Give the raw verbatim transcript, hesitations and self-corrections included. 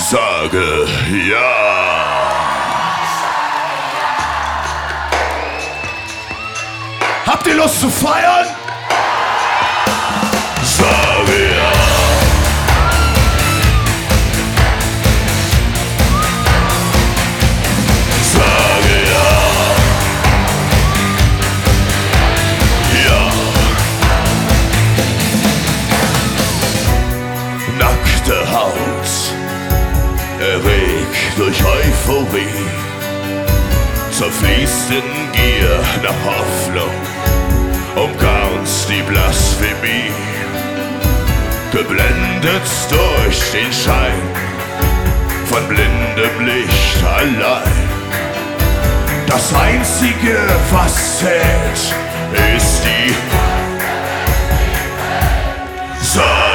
Sage ja. Habt ihr Lust zu feiern? Sage ja. Sage ja. Ja. Nackte Haut, erregt durch Euphorie, zerfließt in Gier nach Hoffnung, umgarnt die Blasphemie, geblendet durch den Schein von blindem Licht allein. Das Einzige, was zählt, ist die Sage.